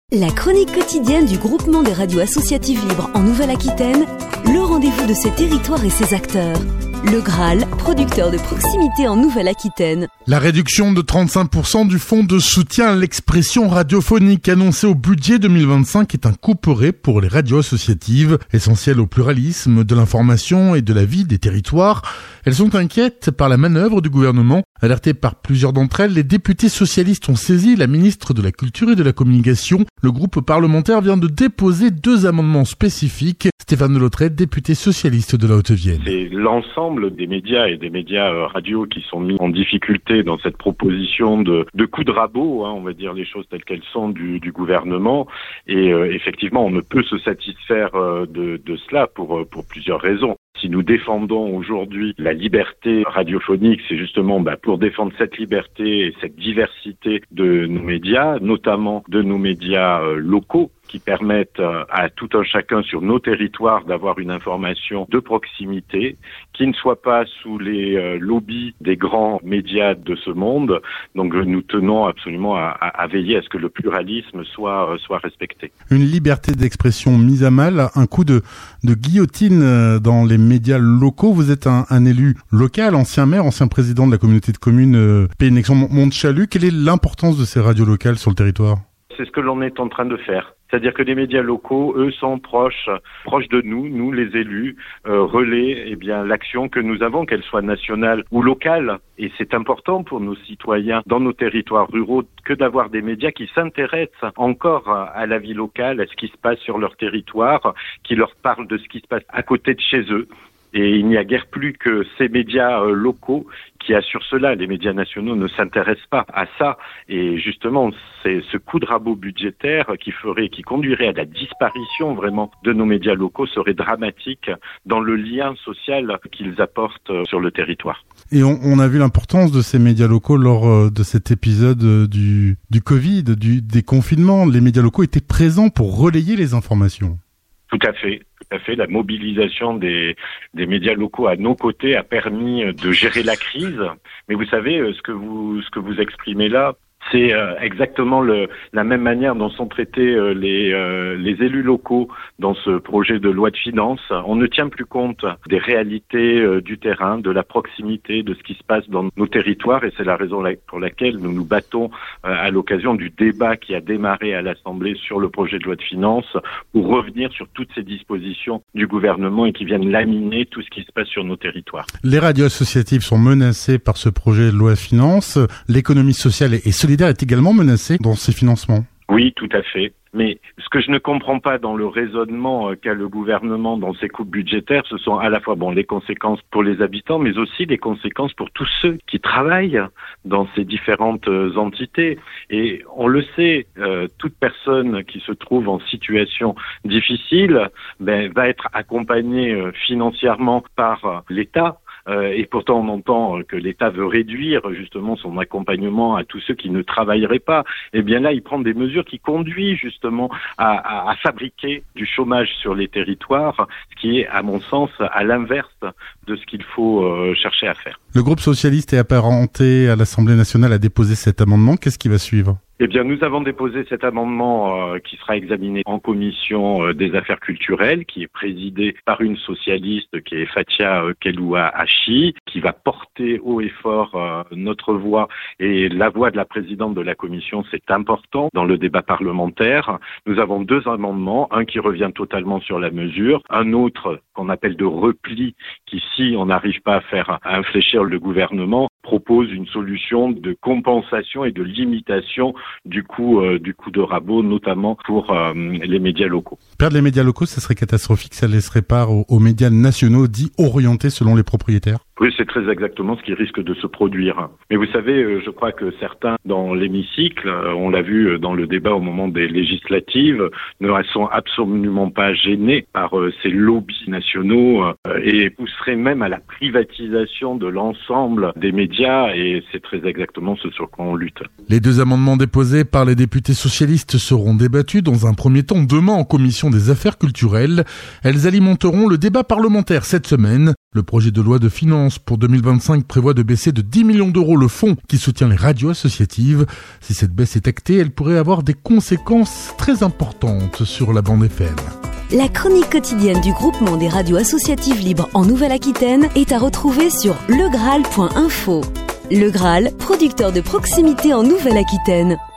La chronique quotidienne du groupement des radios associatives libres en Nouvelle-Aquitaine, le rendez-vous de ses territoires et ses acteurs. Le Graal, producteur de proximité en Nouvelle-Aquitaine. La réduction de 35% du fonds de soutien à l'expression radiophonique annoncé au budget 2025 est un couperet pour les radios associatives, essentielles au pluralisme de l'information et de la vie des territoires. Elles sont inquiètes par la manœuvre du gouvernement. Alertées par plusieurs d'entre elles, les députés socialistes ont saisi la ministre de la Culture et de la Communication. Le groupe parlementaire vient de déposer 2 amendements spécifiques. Stéphane Delottret, député socialiste de la Haute-Vienne. C'est l'ensemble des médias et des médias radio qui sont mis en difficulté dans cette proposition de coup de rabot, on va dire les choses telles qu'elles sont du gouvernement. Et effectivement, on ne peut se satisfaire de cela pour plusieurs raisons. Si nous défendons aujourd'hui la liberté radiophonique, c'est justement pour défendre cette liberté et cette diversité de nos médias, notamment de nos médias locaux, qui permettent à tout un chacun sur nos territoires d'avoir une information de proximité, qui ne soit pas sous les lobbies des grands médias de ce monde. Donc nous tenons absolument à veiller à ce que le pluralisme soit respecté. Une liberté d'expression mise à mal, un coup de guillotine dans les médias locaux. Vous êtes un élu local, ancien maire, ancien président de la communauté de communes Pays Nexion Mont-de-Chalut. Quelle est l'importance de ces radios locales sur le territoire ? C'est ce que l'on est en train de faire. C'est-à-dire que les médias locaux, eux, sont proches de nous les élus, relaient l'action que nous avons, qu'elle soit nationale ou locale. Et c'est important pour nos citoyens dans nos territoires ruraux que d'avoir des médias qui s'intéressent encore à la vie locale, à ce qui se passe sur leur territoire, qui leur parlent de ce qui se passe à côté de chez eux. Et il n'y a guère plus que ces médias locaux qui assurent cela. Les médias nationaux ne s'intéressent pas à ça. Et justement, c'est ce coup de rabot budgétaire qui conduirait à la disparition vraiment de nos médias locaux serait dramatique dans le lien social qu'ils apportent sur le territoire. Et on a vu l'importance de ces médias locaux lors de cet épisode du Covid, des confinements. Les médias locaux étaient présents pour relayer les informations. Tout à fait. La mobilisation des médias locaux à nos côtés a permis de gérer la crise. Mais vous savez, ce que vous exprimez là, c'est exactement la même manière dont sont traités les élus locaux dans ce projet de loi de finances. On ne tient plus compte des réalités du terrain, de la proximité, de ce qui se passe dans nos territoires, et c'est la raison pour laquelle nous nous battons à l'occasion du débat qui a démarré à l'Assemblée sur le projet de loi de finances pour revenir sur toutes ces dispositions du gouvernement et qui viennent laminer tout ce qui se passe sur nos territoires. Les radios associatives sont menacées par ce projet de loi de finances. L'économie sociale et solidaire est également menacée dans ces financements. Oui, tout à fait. Mais ce que je ne comprends pas dans le raisonnement qu'a le gouvernement dans ses coupes budgétaires, ce sont à la fois les conséquences pour les habitants, mais aussi les conséquences pour tous ceux qui travaillent dans ces différentes entités. Et on le sait, toute personne qui se trouve en situation difficile va être accompagnée financièrement par l'État. Et pourtant, on entend que l'État veut réduire justement son accompagnement à tous ceux qui ne travailleraient pas. Eh bien là, il prend des mesures qui conduisent justement à fabriquer du chômage sur les territoires, ce qui est, à mon sens, à l'inverse de ce qu'il faut chercher à faire. Le groupe socialiste et apparenté à l'Assemblée nationale a déposé cet amendement. Qu'est-ce qui va suivre ? Eh bien, nous avons déposé cet amendement qui sera examiné en commission des affaires culturelles, qui est présidée par une socialiste qui est Fatia Keloua Hachi, qui va porter haut et fort notre voix et la voix de la présidente de la commission. C'est important dans le débat parlementaire. Nous avons 2 amendements, un qui revient totalement sur la mesure, un autre qu'on appelle de repli, qui, si on n'arrive pas à faire infléchir le gouvernement, propose une solution de compensation et de limitation du coup de rabot, notamment pour les médias locaux. Perdre les médias locaux, ça serait catastrophique, ça laisserait part aux médias nationaux dits orientés selon les propriétaires. Oui, c'est très exactement ce qui risque de se produire. Mais vous savez, je crois que certains dans l'hémicycle, on l'a vu dans le débat au moment des législatives, ne sont absolument pas gênés par ces lobbies nationaux et pousseraient même à la privatisation de l'ensemble des médias, et c'est très exactement ce sur quoi on lutte. Les 2 amendements déposés par les députés socialistes seront débattus dans un premier temps demain en commission des affaires culturelles. Elles alimenteront le débat parlementaire cette semaine. Le projet de loi de finances pour 2025 prévoit de baisser de 10 millions d'euros le fonds qui soutient les radios associatives. Si cette baisse est actée, elle pourrait avoir des conséquences très importantes sur la bande FM. La chronique quotidienne du groupement des radios associatives libres en Nouvelle-Aquitaine est à retrouver sur legraal.info. Le Graal, producteur de proximité en Nouvelle-Aquitaine.